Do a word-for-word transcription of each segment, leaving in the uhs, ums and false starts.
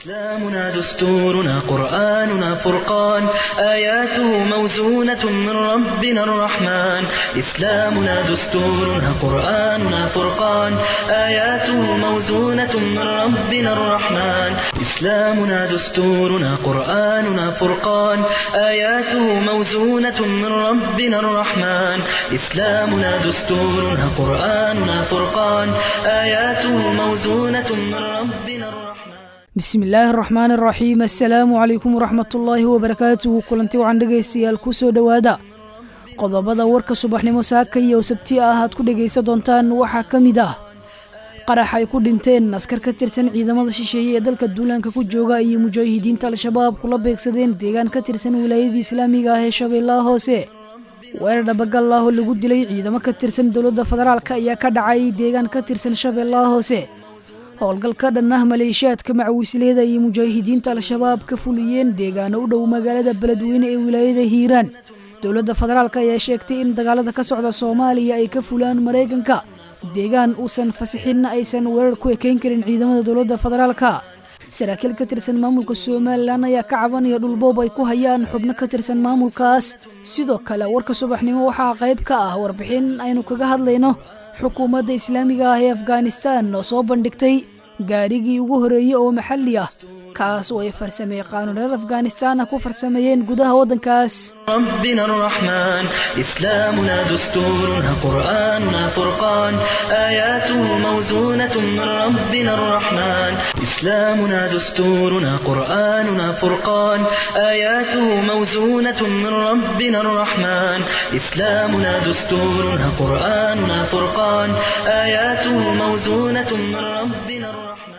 إسلامنا دستورنا قرآننا فرقان آياته موزونة من ربنا الرحمن إسلامنا دستورنا قرآننا فرقان آياته موزونة من ربنا الرحمن إسلامنا دستورنا قرآننا فرقان آياته موزونة من ربنا الرحمن إسلامنا دستورنا قرآننا فرقان آياته موزونة من ربنا الرحمن بسم الله الرحمن الرحيم السلام عليكم ورحمة الله وبركاته كلنتي وعن dhageystayaal ku soo dhawaada qodobada warka subaxnimo saakay iyo sabti ah aad ku dhageysan doontaan waxa kamid ah qarax ay ku dhinteen askar ka tirsan ciidamada shisheeye ee dalka duulaanka ku jooga iyo mujaahidiinta al-shabaab kula beegsadeen deegaan ka tirsan wilaayada islaamiga ah ee Shabeellaha Hoose weerar dhabagal ah oo lagu dilay ciidamo ka tirsan dawladda federaalka ayaa ka dhacay deegaan ka tirsan Shabeellaha Hoose howlgalka dhanah maleeshiyaadka macawisleyda iyo mujaahidiinta al-shabaab ka fuliyeen deegaano u dhow magaalada beledweyne ee wilaayada Hiiraan dawladda federaalka ayaa sheegtay in dagaalada ka socda Soomaaliya ay ka fulaan Mareykanka deegaan uusan fasixin aysan weerar ku ekeyn karin ciidamada dawladda federaalka saraakiil ka tirsan maamulka Soomaaliland ayaa ka cabanaya dhul boob ay ku hayaan xubno ka tirsan maamulkaas sidoo kale warka subaxnimo waxa qayb ka ah warbixin aynu kaga hadlayno xukuumadda islaamiga ah ee Afghanistan oo soo bandhigtay gaarigii ugu horeeyay oo maxalli ah kaas oo ay farsameeyay qaanuunada Afghanistan ku farsameeyeen gudaha wadankaas ربنا الرحمن إسلامنا دستورنا قرآننا فرقان آياته موزونة من ربنا الرحمن إسلامنا دستورنا قرآننا فرقان آياته موزونة من ربنا الرحمن إسلامنا دستورنا قرآننا فرقان آياته موزونة من ربنا الرحمن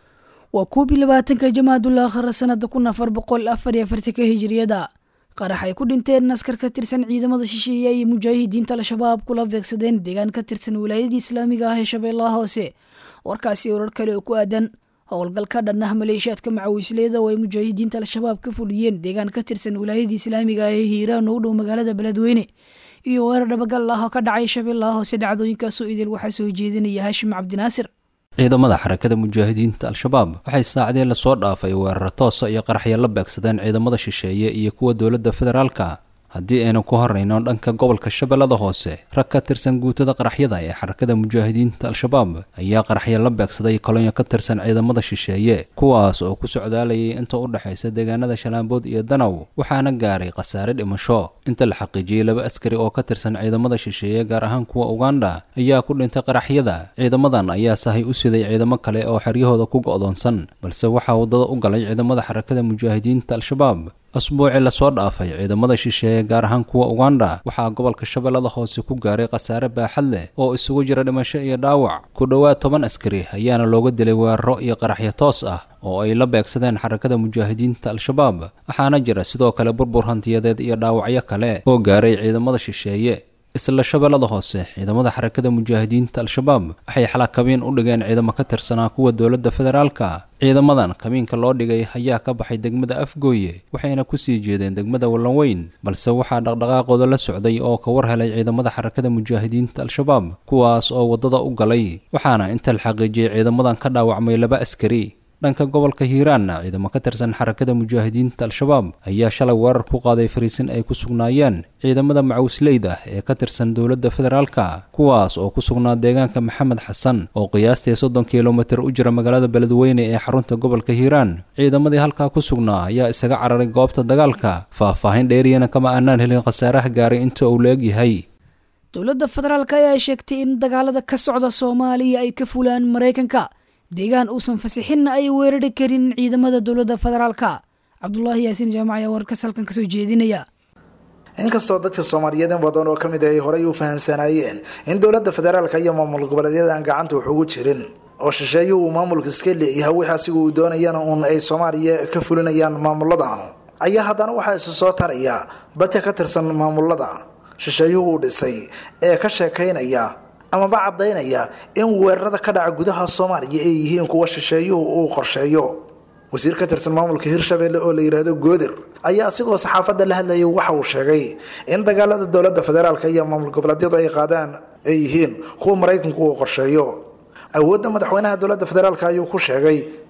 وكوبي لباتنka jamaadul aakhir sanada kun afar boqol afar iyo afartan hijriyada qarax ay ku dhinteen askar ka tirsan ciidamada shisheeye iyo mujaahidiinta al-shabaab kula beegsadeen deegaan ka tirsan wilaayada islaamiga ah ee Shabeellaha Hoose warkaasi warar kale oo ku aadan howlgalka dhanah maleeshiyaadka macawisleyda oo ay mujaahidiinta al-shabaab ka fuliyeen deegaan ka tirsan wilaayada islaamiga ah ee Hiiraan oo dhow magaalada beledweyne iyo weerar dhabagal ah oo ka dhacay Shabeellaha Hoose dhacdooyinkaas oo idil waxa soo jeedinaya Hashim Cabdinaasir ciidamada xarakada mujaahidiinta al-shabaab waxay saacadeen la soo dhaafay weerar toos ah iyo qaraxyo la beegsadeen ciidamada shisheeye iyo kuwa dawladda federaalka haddii aynu ku horeyno dhanka gobolka Shabeellada Hoose rag ka tirsan guutada qaraxyada ee xarakada mujaahidiinta al-shabaab ayaa qaraxyo la beegsaday kolonyo ka tirsan ciidamada shisheeye kuwaas oo ku socdaalayay inta u dhaxaysa deegaanada Shalaambood iyo Danaw waxaana gaaray khasaare dhimasho inta la xaqiijiyay laba askari oo ka tirsan ciidamada shisheeye gaar ahaan kuwa Uganda ayaa ku dhintay qaraxyada ciidamadan ayaa sahay u siday ciidamo kale oo xaryahooda ku go'doonsan balse waxa wadada u galay ciidamada xarakada mujaahidiinta al-shabaab asbuuci la soo dhaafay ciidamada shisheeye gaar ahaan kuwa Uganda waxaa gobolka Shabeellada Hoose ku gaaray khasaare baaxad leh oo isugu jira dhimasho iyo dhaawac ku dhawaad toban askari ayaana looga dilay weeraro iyo qaraxyo toos ah oo ay la beegsadeen xarakada mujaahidiinta al-shabaab waxaana jira sidoo kale burbur hantiyadeed iyo dhaawacyo kale oo gaaray ciidamada shisheeye isla Shabeellada Hoose ciidamada xarakada mujaahidiinta al-shabaab waxay xalakabeen u dhigeen ciidamo ka tirsanaa kuwa dawladda federaalka ciidamadan kabiinka loo dhigay ayaa ka baxay degmada Afgooye waxayna ku sii jeedeen degmada Walanweyn balse waxaa dhaqdhaqaaqooda la socday oo ka war helay ciidamada xarakada mujaahidiinta al-shabaab kuwaas oo wadada u galay waxaana inta la xaqiijiyay ciidamadan ka dhaawacmay laba askari dhanka gobolka Hiiraan ciidamo ka tirsan xarakada mujaahidiinta al-shabaab ayaa shalay weerar ku qaaday fariisin ay ku sugnaayeen ciidamada macawisleyda ee ka tirsan dawladda federaalka kuwaas oo ku sugnaa deegaanka Maxamed Xasan oo qiyaastii soddon kiiloomitir u jira magaalada beledweyne ee xarunta gobolka Hiiraan ciidamadii halka ku sugnaa ayaa isaga cararay goobta dagaalka faahfaahin dheeriyana kama aanan helin khasaaraha gaaray inta uu leeyahay dawladda federaalka ayaa sheegtay in dagaalada ka socda Soomaaliya ay ka fulaan Mareykanka deegaan uusan fasixin ay weerari karin ciidamada dawladda federaalka Cabdullaahi Yaasiin Jaamac warka salkan ka soo jeedinaya inkastoo dadka Soomaaliyeed badan oo kamid ah horay u fahansanayeen in dawladda federaalka iyo maamul goboleedyada aan gacanta wax ugu jirin oo shisheeye uu maamulka iska leeyahay waxa uu doonayaan in ay Soomaaliya ka fulinayaan maamuladan ayaa haddana waxa soo taraya dadka ka tirsan maamulada shisheeye uu dhisay ee ka sheekeynaya ama bacdaynaya in weerarada ka dhaca gudaha Soomaaliya ay yihiin kuwa shisheeye uu qorsheeyo wasiir ka tirsan maamulka Hirshabeelle oo la yiraahdo Goodir ayaa asigoo saxaafadda la hadlayay waxa uu sheegay in dagaalada dawladda federaalka iyo maamul goboleedyadu ay qaadaan ay yihiin kuwa Mareykanku uu qorsheeyo awoodda madaxweynaha dawladda federaalka ayuu ku sheegay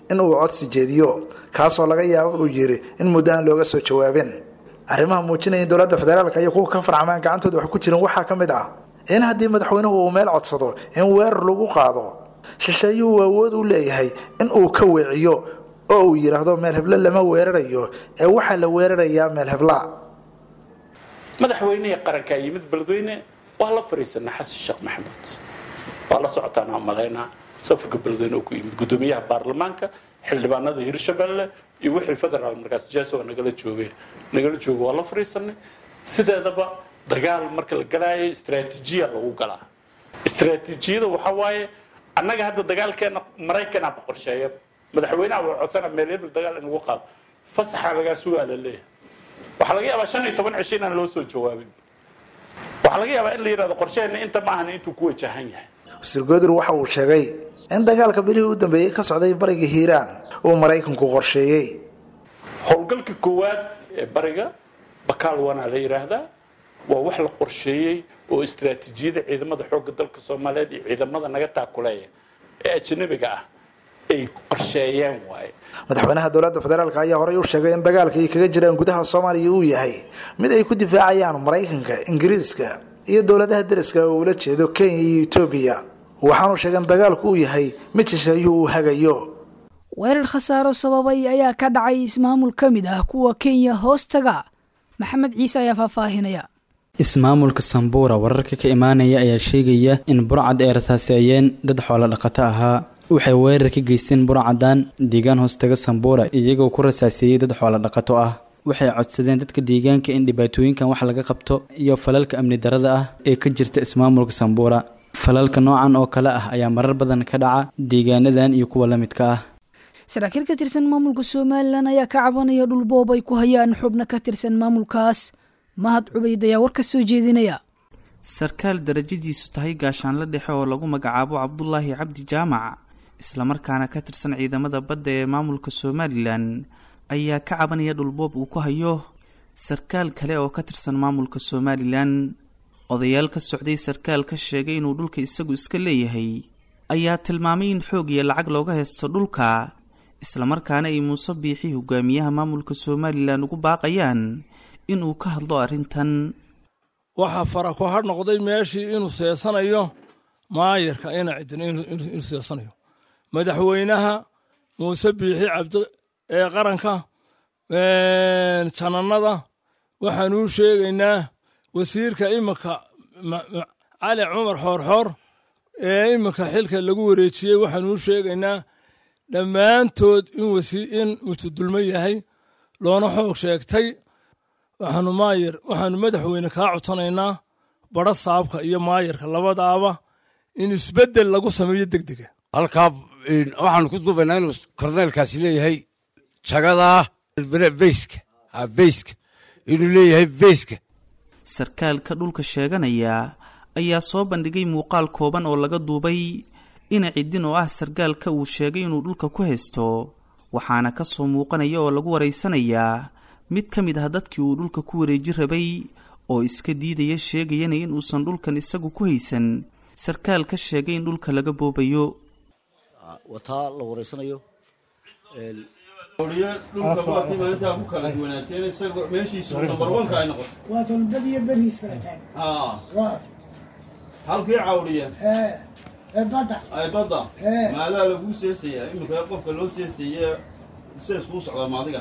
in uu codsi jeediyo kaasoo laga yaabo uu yiri in muddo aan looga soo jawaabin arrimaha muujinaya in dowladda federaalka iyo kuwa ka farcamaan gacantooda wax ku jiran waxaa ka mid ah in haddii madaxweynuhu uu meel codsado in weerar lagu qaado shisheeyuhu awood u leeyahay in uu ka weeciyo oo uu yiraahdo meel hebla lama weerarayo ee waxaa la weerarayaa meel hebla madaxweynaha qaranka yimid beledweyne waa la fariisanaa xasan sheekh maxamuud waa la socotaan amaleena safarka beledweyne oo ku yimid gudoomiyaha baarlamaanka xildhibaanada hirshabelle iyo wixii federaal markaas jeeso nagala joogay nagala joogo waa la fariisanay sideedaba dagaal marka la galaayo istiraatiijiya lagu galaa istiraatiijiyada waxa waaye annaga hadda dagaalkeena Mareykanka ba qorsheeyay madaxweynaha waa codsana meel hebel dagaal in lagu qaado fasaxa laga sugaa la leeyahay waxa laga yaabaa shan iyo toban cisho aan loo soo jawaabin waxa laga yaabaa in la yiraahdo qorsheena inta ma ahan intuu ku wajahan yahay Wasiir Goodir waxa uu sheegay in dagaalka bilihii u dambeeyay ka socday bariga Hiiraan oo Mareykanku qorsheeyay howlgalka koowaad ee bariga bakaal wana la yiraahdaa waa wax la qorsheeyay oo istiraatiijiyada ciidamada xoogga dalka Soomaaliyeed iyo ciidamada naga taakuleeya ee ajnabiga ah ay qorsheeyeen waay madaxweynaha dowladda federaalka ayaa horey u sheegay in dagaalka ay kaga jiraan gudaha Soomaaliya uu yahay mid ay ku difaacayaan Mareykanka Ingiriiska iyo dowladaha dariska oo la jeedo Kenya iyo Ethiopia waxaanu sheegay in dagaalku uu yahay mid shisheeyuhu hagayo weerar khasaaro sababay ayaa ka dhacay ismaamul kamid ah kuwa Kenya hoostaga maxamed ciise ayaa faahfaahinaya ismaamulka Sambura wararka ka imaanaya ayaa sheegaya in burcad ay rasaasayeen dad xoolo dhaqato ahaa waxay weerar ka geysteen burcadan deegaan hoostaga Sambura iyagoo ku rasaasayay dad xoolo dhaqato ah waxay codsadeen dadka deegaanka in dhibaatooyinkan wax laga qabto iyo falalka amni darada ah ee ka jirta ismaamulka Sambura falalka noocan oo kale ah ayaa marar badan ka dhaca deegaanadan iyo kuwa la midka ah saraakiil ka tirsan maamulka Soomaaliland ayaa ka cabanaya dhul boob ay ku hayaan xubno ka tirsan maamulkaas mahad cubayd ayaa war ka soo jeedinaya sarkaal darajadiisu tahay gaashaan la dhexe oo lagu magacaabo Cabdullaahi Cabdi Jaamac isla markaana ka tirsan ciidamada badda ee maamulka Soomaaliland ayaa ka cabanaya dhul boob uu ku hayo sarkaal kale oo ka tirsan maamulka Soomaaliland odayaal ka socday sarkaal ka sheegay inuu dhulka isagu iska leeyahay ayaa tilmaamay in xoog iyo lacag looga haysto dhulka isla markaana ay Muuse Biixi hogaamiyaha maamulka Soomaaliland ugu baaqayaan inuu ka hadlo arrintan waxa fara ku har noqday meeshii inuu seesanayo maayirka ina cidin inuu seesanayo madaxweynaha Muuse Biixi Cabdi ee qaranka ee jananada waxaan u sheegaynaa wasiirka imika Cali Cumar Xoorxoor ee imika xilka lagu wareejiyay waxaan u sheegaynaa dhammaantood in wasiir in uu dulmo yahay loona xoog sheegtay waxaanu maayir waxaanu madaxweyne ka codsanaynaa baro saabka iyo maayirka labadaaba in isbedel lagu sameeyo degdeg halka waxaanu ku duubaynaa inuu korneelkaasi leeyahay jagada beyska ha beyska inuu leeyahay beyska sarkaalka dhulka sheeganaya ayaa soo bandhigay muuqaal kooban oo laga duubay ina cidin oo ah sarkaalka uu sheegay inuu dhulka ku haysto waxaana ka soo muuqanaya oo lagu wareysanayaa mid ka mid ah dadkii uu dhulka ku wareeji rabay oo iska diidaya sheegayana in uusan dhulkan isagu ku haysan sarkaal ka sheegay in dhulka laga boobayo wataa la wareysanayo een wariye dhulka baaqi maalinta ku kala duwanaateen isaga meeshiisu number one ka ay noqoto waa talbadiya bariis kala taag ah waa halkii cawliya ee ee bada ay bada maala lagu seesaya imika qofka loo seesaya sees ku socda maadiga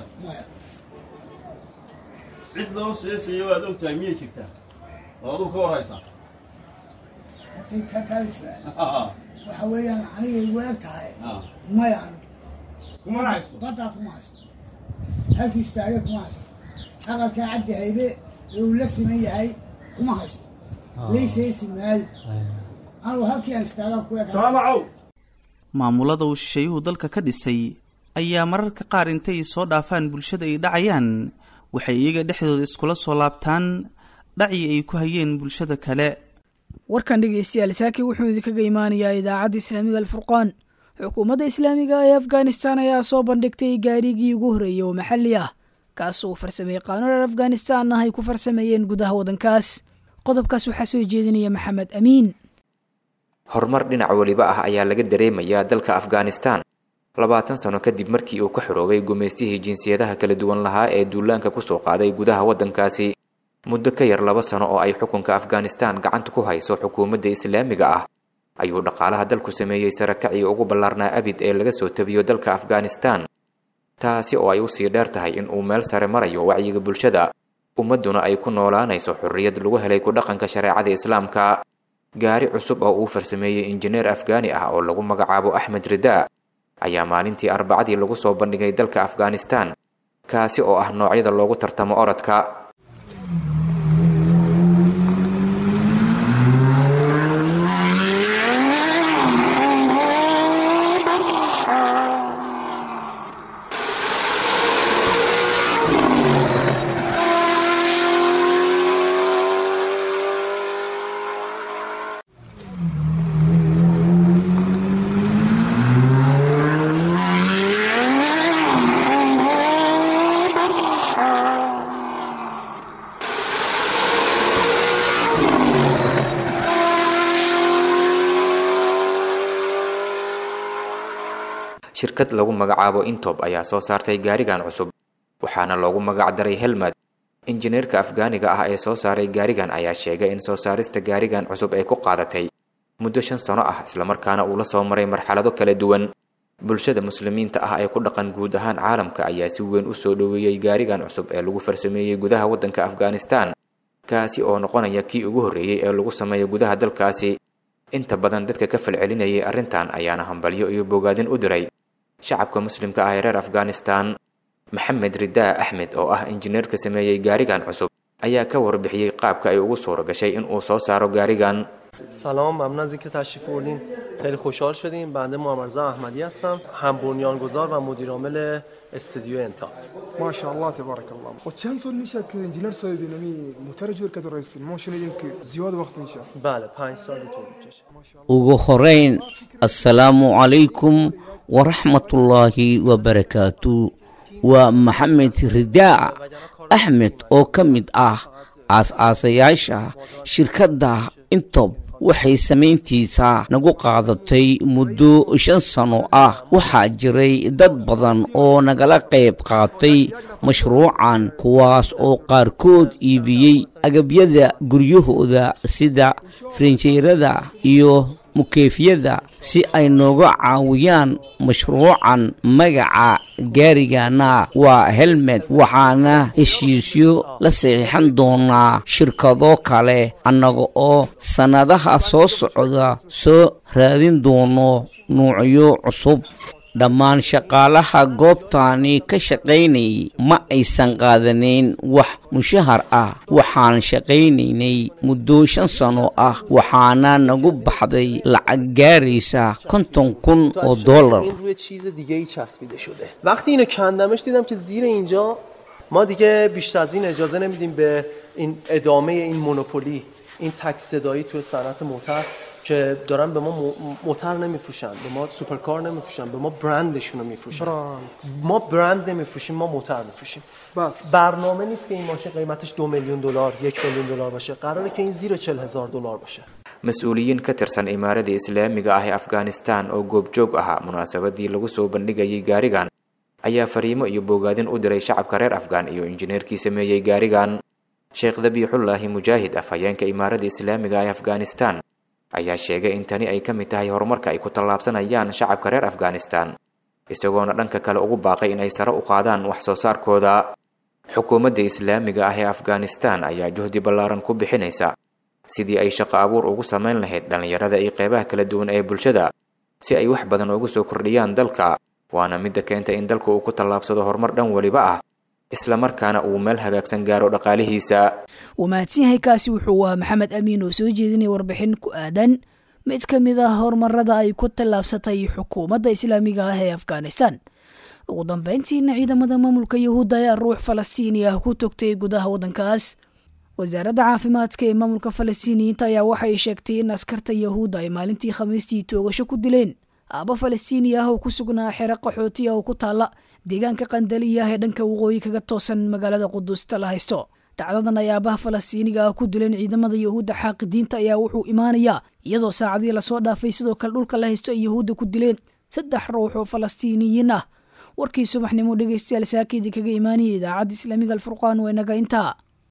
cid loo seesaya waa ogtahay miyay jirtaa waadu ka waraysaa tii ka taasha waxa weeyaan aniga igu eg tahay maya kuma haysto bada kuma haysto halkii istaaga kuma haysto aqalka caddi haybe uu la siman yahay kuma haysto leeyseesi maayo anu halkii aan istaaga ku eg taamacow maamulada uu shisheeyuhu dalka ka dhisay ayaa mararka qaar intay soo dhaafaan bulshada ay dhacayaan waxay iyaga dhexdooda iskula soo laabtaan dhaci ay ku hayeen bulshada kale warkan dhegeystayaal saaki wuxuu idinkaga imaanayaa idaacadda islaamiga alfurqaan xukuumadda islaamiga ee afghanistan ayaa soo bandhigtay gaarigii ugu horreeyay oo maxalli ah kaas uu farsameeyey qaanuun reer afghanistan ah ay ku farsameeyeen gudaha waddankaas qodobkaas waxaa soo jeedinaya maxamed amiin horumar dhinac waliba ah ayaa laga dareemayaa dalka afghanistan labaatan sano kadib markii uu ka xoroobay gumaystihii jinsiyadaha kala duwan lahaa ee duulaanka kusoo qaaday gudaha waddankaasi muddo ka yar laba sano oo ay xukunka afghanistan gacanta ku hayso xukuumadda islaamiga ah ayuu dhaqaalaha dalku sameeyey sarakacii ugu ballaarnaa abid ee laga soo tabiyo dalka afghanistan taasi oo ay u sii dheer tahay in uu meel sare marayo wacyiga bulshada ummadduna ay ku noolaanayso xorriyad lagu helay ku dhaqanka shareecada islaamka gaari cusub oo uu farsameeyey injineer afgaani ah oo lagu magacaabo axmed ridaa ayaa maalintii arbacadii lagu soo bandhigay dalka afghanistan kaasi oo ah noocyada loogu tartamo orodka shirkad lagu magacaabo Intob ayaa soo saartay gaarigan cusub waxaana loogu magac daray Helmad injineerka afgaaniga ah ee soo saaray gaarigan ayaa sheegay in soo saarista gaarigan cusub ay ku qaadatay muddo shan sano ah isla markaana uu la soo maray marxalado kala duwan bulshada muslimiinta ah ee ku dhaqan guud ahaan caalamka ayaa si weyn u soo dhaweeyay gaarigan cusub ee lagu farsameeyay gudaha waddanka Afghanistan kaasi oo noqonaya kii ugu horeeyay ee lagu sameeyo gudaha dalkaasi inta badan dadka ka falcelinayay arrintan ayaana hambalyo iyo bogaadin u diray shacabka muslimka ah ee reer Afghanistan Maxamed Ridaa Axmed oo ah injineerka sameeyay gaarigan cusub ayaa ka warbixiyay qaabka ay ugu soo gashay in uu soo saaro gaarigan سلام ممنون از اینکه تشریف آوردین خیلی خوشحال شدیم بنده محمد رضا احمدی هستم هم بنیانگذار و مدیر عامل استودیو انتا ما شاء الله تبارك الله و چند سال میشه که انجینر صاحب نمی موتور جور کرده رئیس ما شنیدیم که زیاد وقت میشه بله پنج سال طول میکشه ugu horeyn assalaamu calaykum waraxmatullaahi wabarakaatu waa maxamed ridaa axmed oo ka mid ah aas-aasayaasha shirkadda Intob waxay samayntiisa nagu qaadatay muddo shan sano ah waxaa jiray dad badan oo nagala qayb qaatay mashruucan kuwaas oo qaarkood iibiyey agabyada guryahooda sida firinjeerada iyo mukeefyada si ay nooga caawiyaan mashruucan magaca gaarigana waa Helmad waxaana heshiisyo la saxiixan doonaa shirkado kale annaga oo sanadaha soo socda soo raadin doono noocyo cusub dhammaan shaqaalaha goobtaani ka shaqaynayay ma aysan qaadaneyn wax mushahar ah waxaan shaqaynaynay muddo shan sano ah waxaana nagu baxday lacag gaaraysa konton kun oo dollar روی چیز دیگه ای چسبیده شده وقتی اینو کندمش دیدم که زیر اینجا ما دیگه بیشتر از این اجازه نمیدیم به این ادامه این مونوپولی این تک صدایی تو صنعت موتور که دارن به ما موتور نمیفروشن به ما سوپرکار نمیفروشن به ما برندشون رو میفروشن ما برند نمیفروشیم ما موتور میفروشیم بس برنامه نیست که این ماشین قیمتش دو میلیون دلار یک میلیون دلار باشه قراره که این زیر چهل هزار دلار باشه mas-uuliyiin ka tirsan imaaradda islaamiga ah ee Afghanistan oo goobjoog ahaa munaasabadii lagu soo bandhigayay gaarigan ayaa fariimo iyo bogaadin u diray shacabka reer Afghan iyo injineerkii sameeyay gaarigan Sheekh Dabiixullaahi Mujaahid afhayeenka imaaradda islaamiga ah ee Afghanistan ayaa sheegay in tani ay ka mid tahay horumarka ay ku tallaabsanayaan shacabka reer Afghanistan isagoona dhanka kale ugu baaqay in ay sare u qaadaan wax soo saarkooda xukuumadda islaamiga ah ee Afghanistan ayaa juhdi ballaaran ku bixinaysa sidii ay shaqo abuur ugu sameyn lahayd dhalinyarada iyo qeybaha kala duwan ee bulshada si ay wax badan ugu soo kordhiyaan dalka waana mid keenta in dalku uu ku tallaabsado horumar dhan waliba ah isla markaana uu meel hagaagsan gaaro dhaqaalihiisa wamaadsiyahay kaasi wuxuu ahaa maxamed amiin oo soo jeedinay warbixin ku aadan mid ka mid ah horumarada ay ku tallaabsatay xukuumadda islaamiga ah ee Afghanistan ugu dambeyntiina ciidamada maamulka Yahuudda ayaa ruux Falastiini ah ku togtay gudaha waddankaas wasaaradda caafimaadka ee maamulka Falastiiniyiinta ayaa waxay sheegtay in askarta Yahuudda ay maalintii Khamiistii toogasho ku dileen aaba Falastiini ah oo ku sugnaa xero qaxooti ah oo ku taala deegaanka Qandaliya ee dhanka waqooyi kaga toosan magaalada Qudus la haysto dhacdadan ayaa aabaha Falastiiniga ah ku dileen ciidamada Yahuudda xaqidiinta ayaa wuxuu imaanayaa iyadoo saacadii la soo dhaafay sidoo kale dhulka la haysto ay Yahuudda ku dileen saddex ruux oo falastiiniyiin ah warkii subaxnimo dhegeystayaal saakidii kaga imaaniyay idaacadda islaamiga alfurqaan waa inaga intaa